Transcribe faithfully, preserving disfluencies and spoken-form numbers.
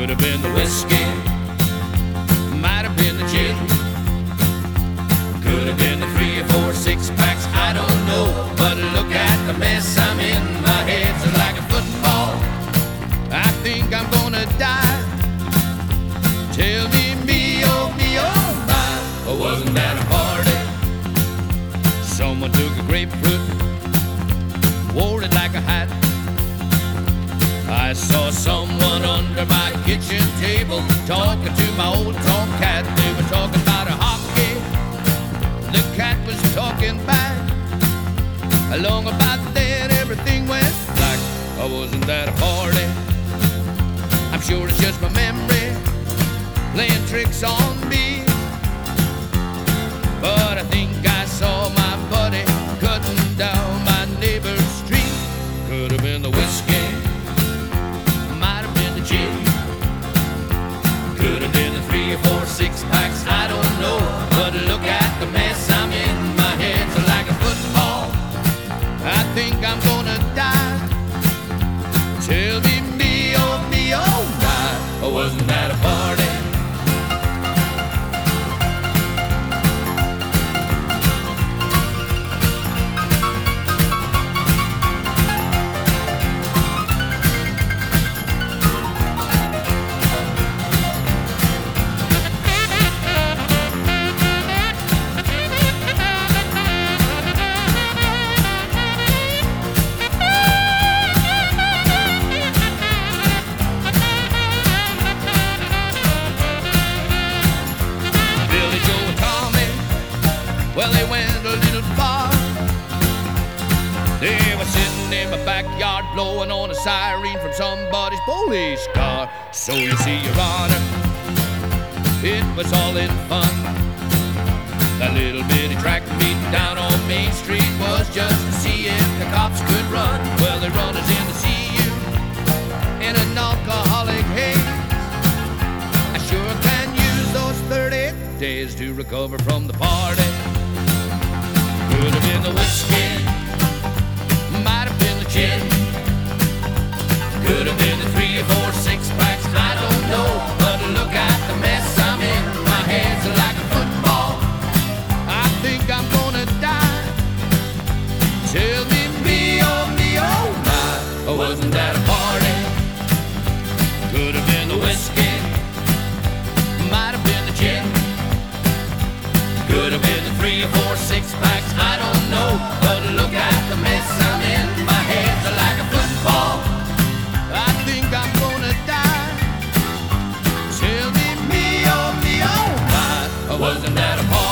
Could have been the whiskey, might have been the gin, could have been the three or four six packs, I don't know. But look at the mess I'm in, my head's like a football. I think I'm gonna die. Tell me, me, oh, me, oh, my, or wasn't that a party? Someone took a grapefruit, wore it like a hat. I saw someone under my kitchen table talking to my old tomcat. They were talking about a hockey, the cat was talking back. Along about then everything went black. Or wasn't that a party? I'm sure it's just my memory playing tricks on me. But I think I saw my buddy cutting down my neighbor's street. Could have been the whiskey, might have been the gin, could have been the three or four six packs, I don't know. But look at the mess I'm in, my head's like a football. I think I'm gonna die. Tell me, me, oh, me, oh, my, or wasn't that a party? Well, they went a little far. They were sitting in my backyard blowing on a siren from somebody's police car. So you see, Your Honor, it was all in fun. That little bitty track meet down on Main Street was just to see if the cops could run. Well, they run us in to see you in an alcoholic haze. I sure can use those thirty days to recover from the party. Could have been the whiskey, might have been the gin, could have been the three or four six packs, I don't know. But look at the mess I'm in, my head's like a football. I think I'm gonna die. Tell me, me, oh, me, oh, my, or wasn't that a party? Could have been the whiskey, might have been the gin, could have been the three or four six packs, I don't know. But look at the mess I'm in, my head's like a football. I think I'm gonna die. Tell me, me, oh, me, oh, my, or wasn't that a party?